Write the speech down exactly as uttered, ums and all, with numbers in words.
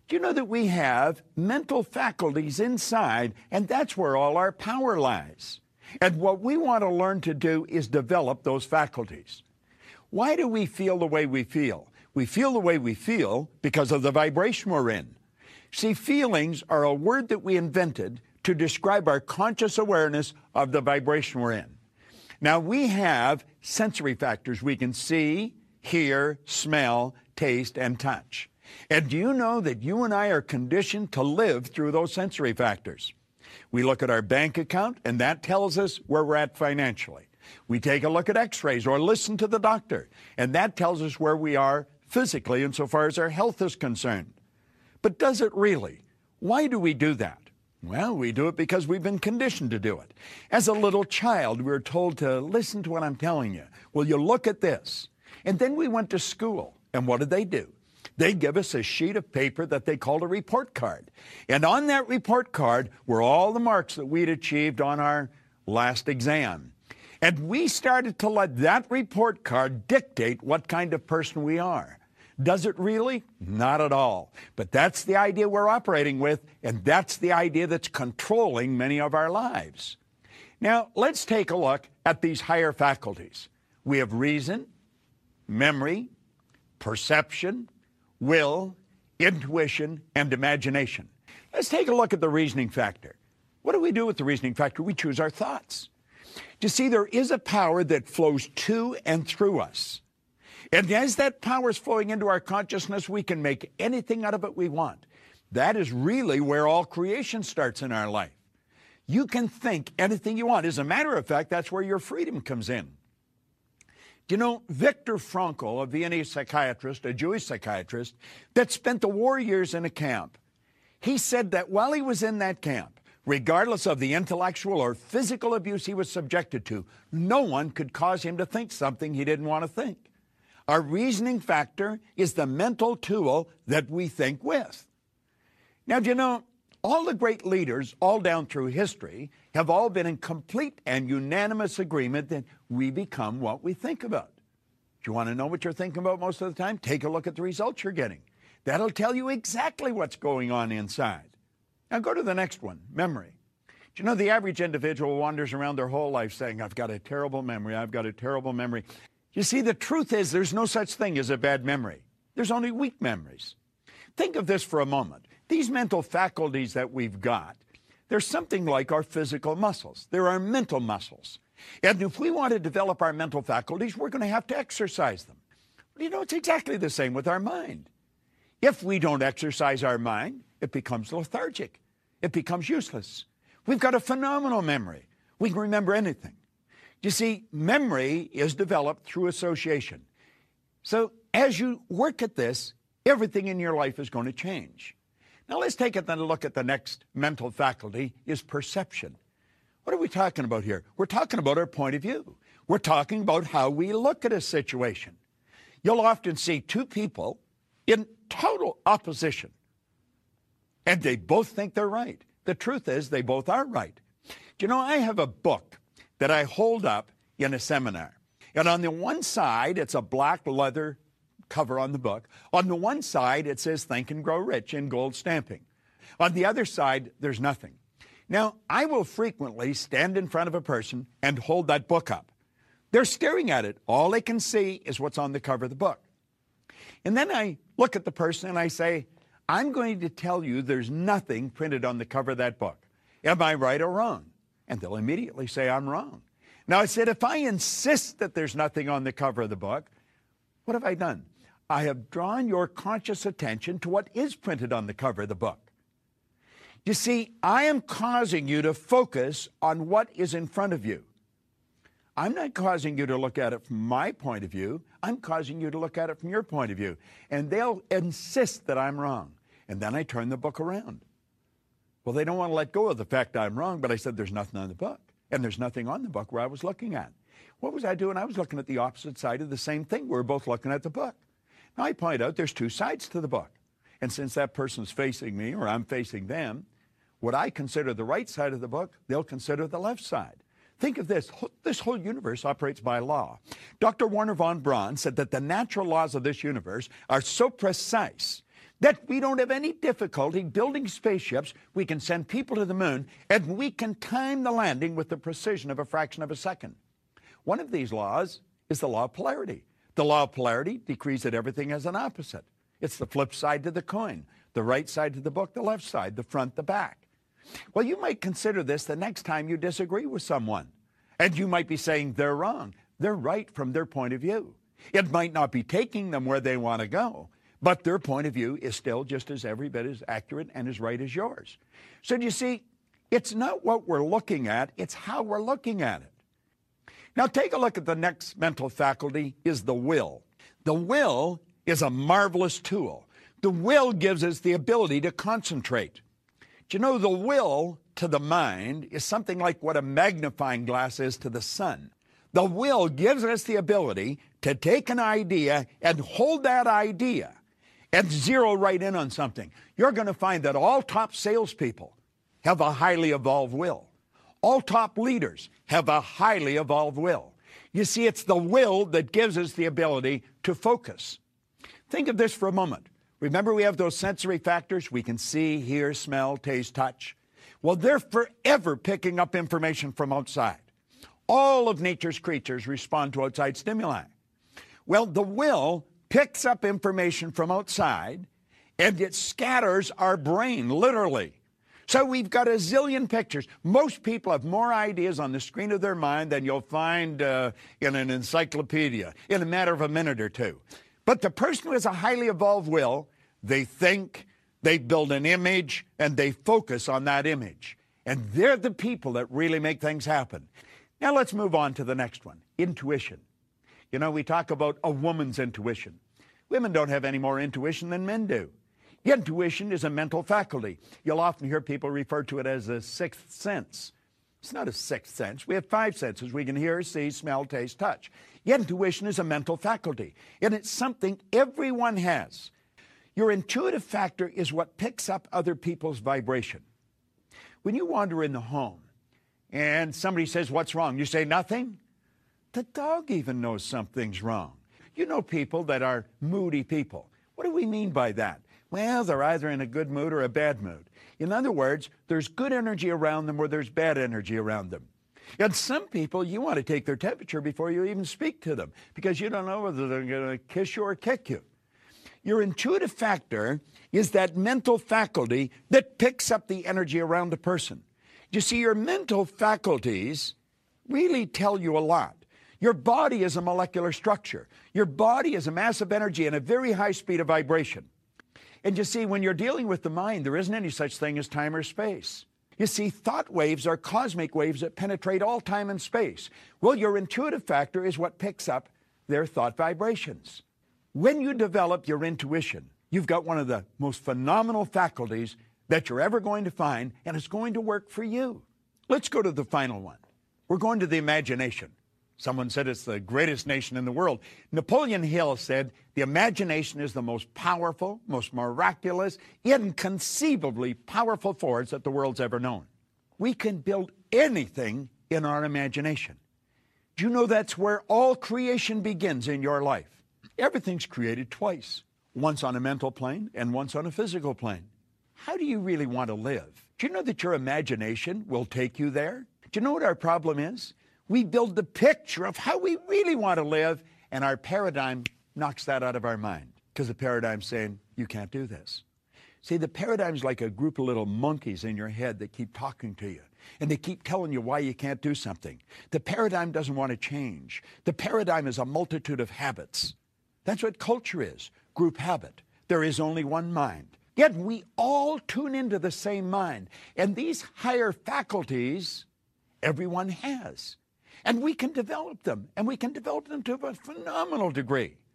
Do you know that we have mental faculties inside, and that's where all our power lies? And what we want to learn to do is develop those faculties. Why do we feel the way we feel? We feel the way we feel because of the vibration we're in. See, feelings are a word that we invented to describe our conscious awareness of the vibration we're in. Now, we have sensory factors. We can see, hear, smell, taste, and touch. And do you know that you and I are conditioned to live through those sensory factors? We look at our bank account, and that tells us where we're at financially. We take a look at x-rays or listen to the doctor, and that tells us where we are physically insofar as our health is concerned. But does it really? Why do we do that? Well, we do it because we've been conditioned to do it. As a little child, we were told to listen to what I'm telling you. Well, you look at this. And then we went to school, and what did they do? They give us a sheet of paper that they called a report card. And on that report card were all the marks that we'd achieved on our last exam. And we started to let that report card dictate what kind of person we are. Does it really? Not at all. But that's the idea we're operating with, and that's the idea that's controlling many of our lives. Now, let's take a look at these higher faculties. We have reason, memory, perception, will, intuition, and imagination. Let's take a look at the reasoning factor. What do we do with the reasoning factor? We choose our thoughts. You see, there is a power that flows to and through us. And as that power is flowing into our consciousness, we can make anything out of it we want. That is really where all creation starts in our life. You can think anything you want. As a matter of fact, that's where your freedom comes in. You know, Viktor Frankl, a Viennese psychiatrist, a Jewish psychiatrist, that spent the war years in a camp, he said that while he was in that camp, regardless of the intellectual or physical abuse he was subjected to, no one could cause him to think something he didn't want to think. Our reasoning factor is the mental tool that we think with. Now, do you know, all the great leaders all down through history have all been in complete and unanimous agreement that we become what we think about. Do you want to know what you're thinking about most of the time? Take a look at the results you're getting. That'll tell you exactly what's going on inside. Now go to the next one, memory. Do you know the average individual wanders around their whole life saying, I've got a terrible memory, I've got a terrible memory. You see, the truth is there's no such thing as a bad memory. There's only weak memories. Think of this for a moment. These mental faculties that we've got, they're something like our physical muscles. They're our mental muscles. And if we want to develop our mental faculties, we're going to have to exercise them. You know, it's exactly the same with our mind. If we don't exercise our mind, it becomes lethargic. It becomes useless. We've got a phenomenal memory. We can remember anything. You see, memory is developed through association. So as you work at this, everything in your life is going to change. Now let's take it then a look at the next mental faculty, is perception. What are we talking about here? We're talking about our point of view. We're talking about how we look at a situation. You'll often see two people in total opposition, and they both think they're right. The truth is they both are right. Do you know, I have a book that I hold up in a seminar, and on the one side, it's a black leather cover on the book. On the one side, it says Think and Grow Rich in gold stamping. On the other side, there's nothing. Now, I will frequently stand in front of a person and hold that book up. They're staring at it. All they can see is what's on the cover of the book. And then I look at the person and I say, I'm going to tell you there's nothing printed on the cover of that book. Am I right or wrong? And they'll immediately say I'm wrong. Now, I said, if I insist that there's nothing on the cover of the book, what have I done? I have drawn your conscious attention to what is printed on the cover of the book. You see, I am causing you to focus on what is in front of you. I'm not causing you to look at it from my point of view. I'm causing you to look at it from your point of view. And they'll insist that I'm wrong. And then I turn the book around. Well, they don't want to let go of the fact I'm wrong, but I said there's nothing on the book. And there's nothing on the book where I was looking at. What was I doing? I was looking at the opposite side of the same thing. We were both looking at the book. Now, I point out there's two sides to the book. And since that person's facing me or I'm facing them, what I consider the right side of the book, they'll consider the left side. Think of this. This whole universe operates by law. Doctor Wernher von Braun said that the natural laws of this universe are so precise that we don't have any difficulty building spaceships, we can send people to the moon, and we can time the landing with the precision of a fraction of a second. One of these laws is the law of polarity. The law of polarity decrees that everything has an opposite. It's the flip side to the coin, the right side to the book, the left side, the front, the back. Well, you might consider this the next time you disagree with someone. And you might be saying they're wrong. They're right from their point of view. It might not be taking them where they want to go, but their point of view is still just as every bit as accurate and as right as yours. So do you see, it's not what we're looking at, it's how we're looking at it. Now take a look at the next mental faculty, is the will. The will is a marvelous tool. The will gives us the ability to concentrate. Do you know the will to the mind is something like what a magnifying glass is to the sun. The will gives us the ability to take an idea and hold that idea and zero right in on something. You're going to find that all top salespeople have a highly evolved will. All top leaders have a highly evolved will. You see, it's the will that gives us the ability to focus. Think of this for a moment. Remember, we have those sensory factors. We can see, hear, smell, taste, touch. Well, they're forever picking up information from outside. All of nature's creatures respond to outside stimuli. Well, the will picks up information from outside, and it scatters our brain, literally. So we've got a zillion pictures. Most people have more ideas on the screen of their mind than you'll find uh, in an encyclopedia in a matter of a minute or two. But the person who has a highly evolved will, they think, they build an image, and they focus on that image. And they're the people that really make things happen. Now let's move on to the next one, intuition. You know, we talk about a woman's intuition. Women don't have any more intuition than men do. Intuition is a mental faculty. You'll often hear people refer to it as a sixth sense. It's not a sixth sense. We have five senses. We can hear, see, smell, taste, touch. Intuition is a mental faculty, and it's something everyone has. Your intuitive factor is what picks up other people's vibration. When you wander in the home and somebody says, "What's wrong?" you say, "Nothing." The dog even knows something's wrong. You know people that are moody people. What do we mean by that? Well, they're either in a good mood or a bad mood. In other words, there's good energy around them or there's bad energy around them. And some people, you want to take their temperature before you even speak to them because you don't know whether they're going to kiss you or kick you. Your intuitive factor is that mental faculty that picks up the energy around a person. You see, your mental faculties really tell you a lot. Your body is a molecular structure. Your body is a mass of energy and a very high speed of vibration. And you see, when you're dealing with the mind, there isn't any such thing as time or space. You see, thought waves are cosmic waves that penetrate all time and space. Well, your intuitive factor is what picks up their thought vibrations. When you develop your intuition, you've got one of the most phenomenal faculties that you're ever going to find, and it's going to work for you. Let's go to the final one. We're going to the imagination. Someone said it's the greatest nation in the world. Napoleon Hill said the imagination is the most powerful, most miraculous, inconceivably powerful force that the world's ever known. We can build anything in our imagination. Do you know that's where all creation begins in your life? Everything's created twice, once on a mental plane and once on a physical plane. How do you really want to live? Do you know that your imagination will take you there? Do you know what our problem is? We build the picture of how we really want to live, and our paradigm knocks that out of our mind because the paradigm's saying, you can't do this. See, the paradigm's like a group of little monkeys in your head that keep talking to you, and they keep telling you why you can't do something. The paradigm doesn't want to change. The paradigm is a multitude of habits. That's what culture is, group habit. There is only one mind. Yet we all tune into the same mind, and these higher faculties, everyone has. And we can develop them, and we can develop them to a phenomenal degree.